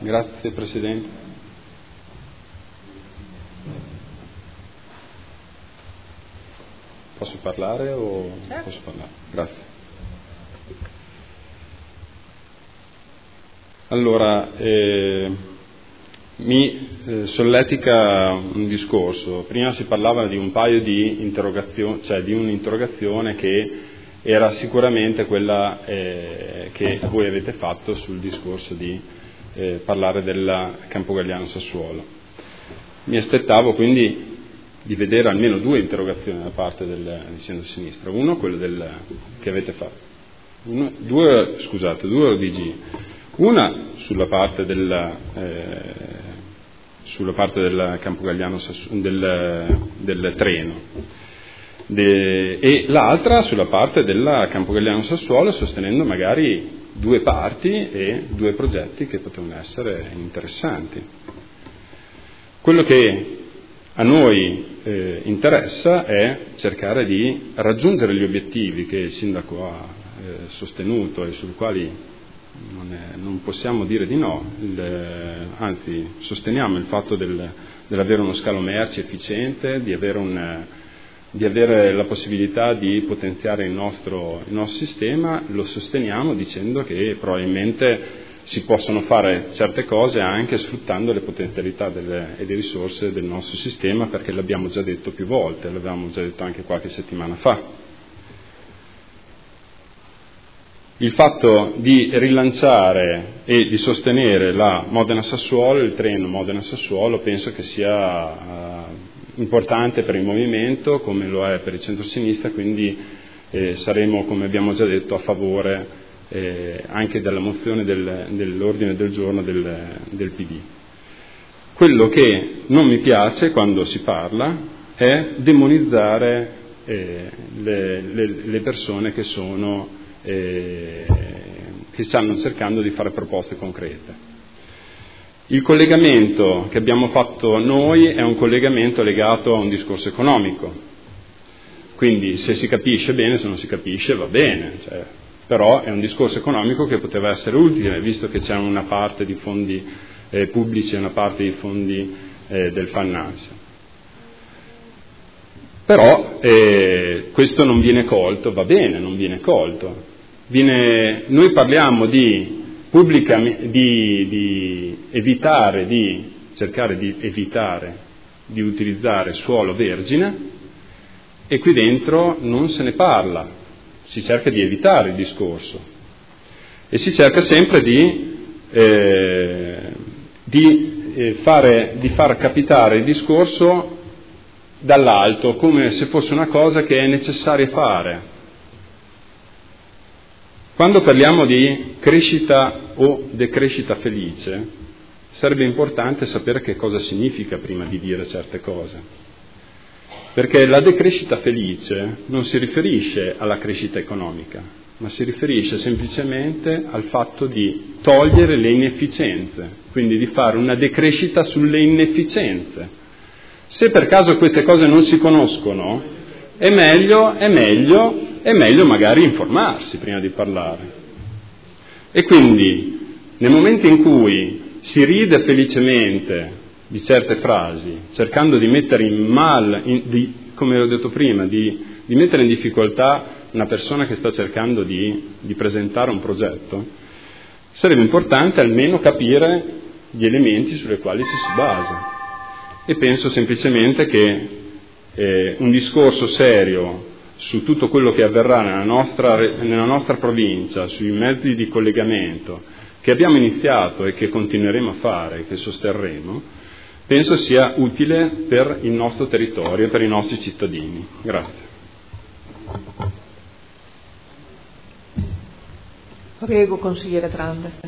Grazie Presidente. Posso parlare o certo. posso parlare? Grazie. Allora, mi solletica un discorso. Prima si parlava di un paio di interrogazioni, cioè di un'interrogazione che era sicuramente quella che voi avete fatto sul discorso di parlare del Campo Galliano Sassuolo. Mi aspettavo quindi di vedere almeno due interrogazioni da parte di centro-sinistra. Uno, quello che avete fatto. Due ODG. Una sulla parte del Campo Galliano del treno e l'altra sulla parte del Campo Galliano Sassuolo, sostenendo magari due parti e due progetti che potevano essere interessanti. Quello che a noi interessa è cercare di raggiungere gli obiettivi che il sindaco ha sostenuto e sui quali non possiamo dire di no, anzi sosteniamo il fatto dell'avere uno scalo merci efficiente, di avere la possibilità di potenziare il nostro sistema. Lo sosteniamo dicendo che probabilmente si possono fare certe cose anche sfruttando le potenzialità e le risorse del nostro sistema, perché l'abbiamo già detto più volte, l'avevamo già detto anche qualche settimana fa. Il fatto di rilanciare e di sostenere la Modena-Sassuolo, il treno Modena-Sassuolo, penso che sia importante per il movimento, come lo è per il centro-sinistra, quindi saremo, come abbiamo già detto, a favore anche della mozione dell'ordine del giorno del PD. Quello che non mi piace quando si parla è demonizzare le persone che stanno cercando di fare proposte concrete. Il collegamento che abbiamo fatto noi è un collegamento legato a un discorso economico, quindi se si capisce bene, se non si capisce va bene, però è un discorso economico che poteva essere utile, visto che c'è una parte di fondi pubblici e una parte di fondi del Fannanza. Però questo non viene colto, va bene, non viene colto. Noi parliamo di cercare di evitare di utilizzare suolo vergine, e qui dentro non se ne parla, si cerca di evitare il discorso e si cerca sempre di far capitare il discorso dall'alto, come se fosse una cosa che è necessario fare. Quando parliamo di crescita o decrescita felice, sarebbe importante sapere che cosa significa prima di dire certe cose. Perché la decrescita felice non si riferisce alla crescita economica, ma si riferisce semplicemente al fatto di togliere le inefficienze, quindi di fare una decrescita sulle inefficienze. Se per caso queste cose non si conoscono, è meglio magari informarsi prima di parlare. E quindi, nel momento in cui si ride felicemente di certe frasi, cercando di mettere come ho detto prima, di mettere in difficoltà una persona che sta cercando di presentare un progetto, sarebbe importante almeno capire gli elementi sulle quali ci si basa. E penso semplicemente che un discorso serio su tutto quello che avverrà nella nostra provincia, sui mezzi di collegamento che abbiamo iniziato e che continueremo a fare, che sosterremo, penso sia utile per il nostro territorio e per i nostri cittadini. Grazie. Prego, consigliere Tranda.